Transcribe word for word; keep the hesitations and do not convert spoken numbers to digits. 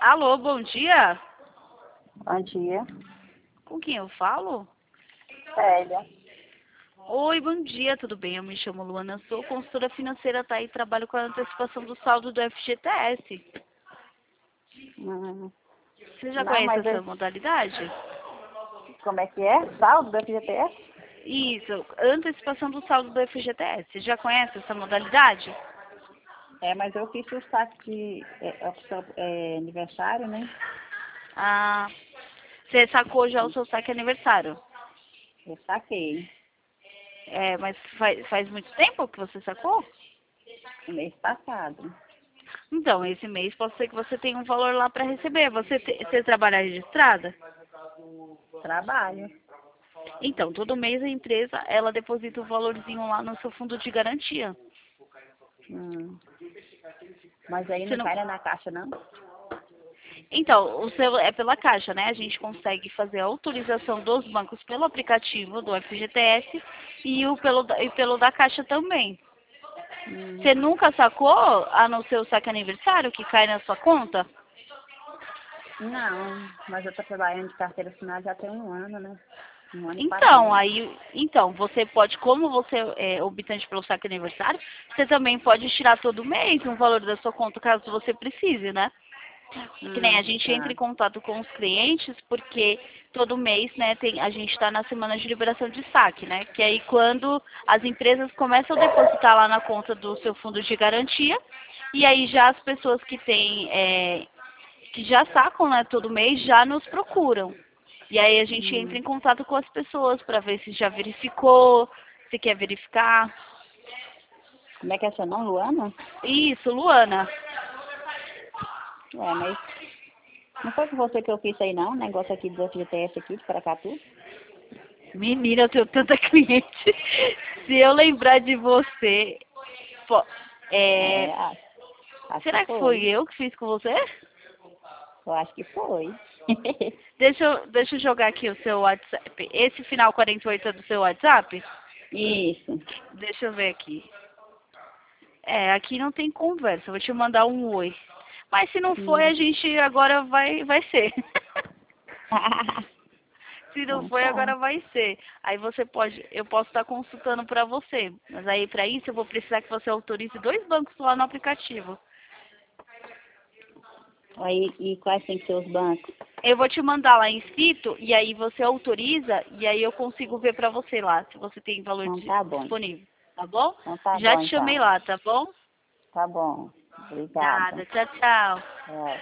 Alô, bom dia. Bom dia. Com quem eu falo? Célia. Oi, bom dia, tudo bem? Eu me chamo Luana, sou consultora financeira, tá? E trabalho com a antecipação do saldo do F G T S. Hum, Você já não, conhece mas essa eu- modalidade? como é que é? Saldo do F G T S? Isso, antecipação do saldo do F G T S. Você já conhece essa modalidade? É, mas eu fiz o saque de é, opção, é, aniversário, né? Ah, você sacou já o seu saque aniversário? Eu saquei É, mas faz, faz muito tempo que você sacou? no mês passado. Então, esse mês pode ser que você tenha um valor lá para receber. Você, te, você trabalha registrada? Trabalho. Então, todo mês a empresa, ela deposita um valorzinho lá no seu fundo de garantia. Hum. Mas aí Você não não... cai na caixa, não? Então, o seu é pela Caixa, né? A gente consegue fazer a autorização dos bancos pelo aplicativo do F G T S e, o pelo, da- e pelo da Caixa também. Hum. Você nunca sacou a no seu saque aniversário que cai na sua conta? Não, mas eu tô trabalhando de carteira assinada já tem um ano, né? Um ano e quatro Então, meses. aí, então, você pode, como você é obtante pelo saque aniversário, você também pode tirar todo mês um valor da sua conta caso você precise, né? Que nem Hum, a gente entra tá. em contato com os clientes, porque todo mês, né, tem, a gente está na semana de liberação de saque, né? Que aí quando as empresas começam a depositar lá na conta do seu fundo de garantia, e aí já as pessoas que têm, é, que já sacam, né, todo mês, já nos procuram. E aí a gente entra Hum. em contato com as pessoas para ver se já verificou, se quer verificar. Como é que é seu nome, Luana? Isso, Luana. É, mas não foi com você que eu fiz isso aí, não? O negócio aqui do F G T S aqui, de Paracatu? Menina, eu tenho tanta cliente. Se eu lembrar de você, pô, é, É, acho, acho que será que foi foi. eu que fiz com você? Eu acho que foi. Deixa eu, deixa eu jogar aqui o seu WhatsApp. Esse final quarenta e oito é do seu WhatsApp? Isso. Deixa eu ver aqui. É, aqui não tem conversa. Eu vou te mandar um oi. Mas se não foi, Hum. a gente agora vai, vai ser. Se não Então foi, tá. agora vai ser. Aí você pode, eu posso estar consultando para você. Mas aí para isso eu vou precisar que você autorize dois bancos lá no aplicativo. Aí, e quais tem que ser os bancos? Eu vou te mandar lá inscrito e aí você autoriza e aí eu consigo ver para você lá se você tem valor Então di- tá bom. disponível, tá bom? Então tá Já bom, te chamei então. lá, tá bom? Tá bom. Obrigada. Nada, tchau, tchau. É.